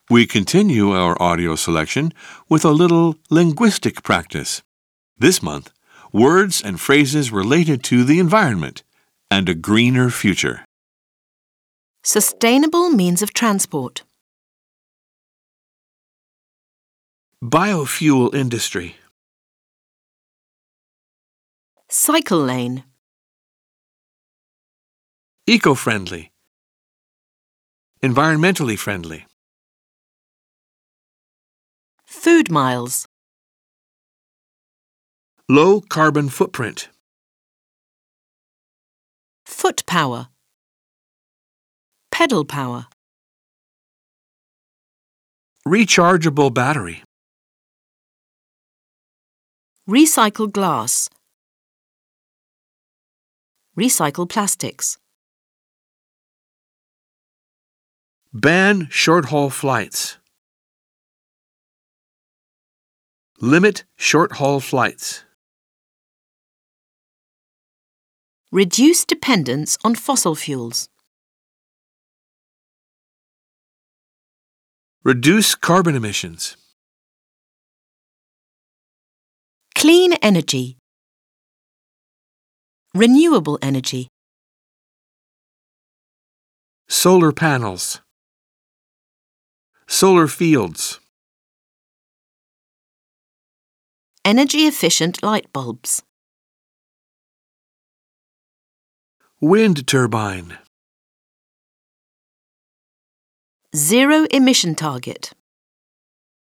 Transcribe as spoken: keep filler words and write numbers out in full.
We continue our audio selection with a little linguistic practice. This month, words and phrases related to the environment and a greener future. Sustainable means of transport. Biofuel industry. Cycle lane. Eco-friendly. Environmentally friendly. Food miles. Low carbon footprint. Foot power. Pedal power. Rechargeable battery. Recycle glass. Recycle plastics. Ban short-haul flights. Limit short-haul flights. Reduce dependence on fossil fuels. Reduce carbon emissions. Clean energy. Renewable energy. Solar panels. Solar fields. Energy-efficient light bulbs. Wind turbine. Zero emission target.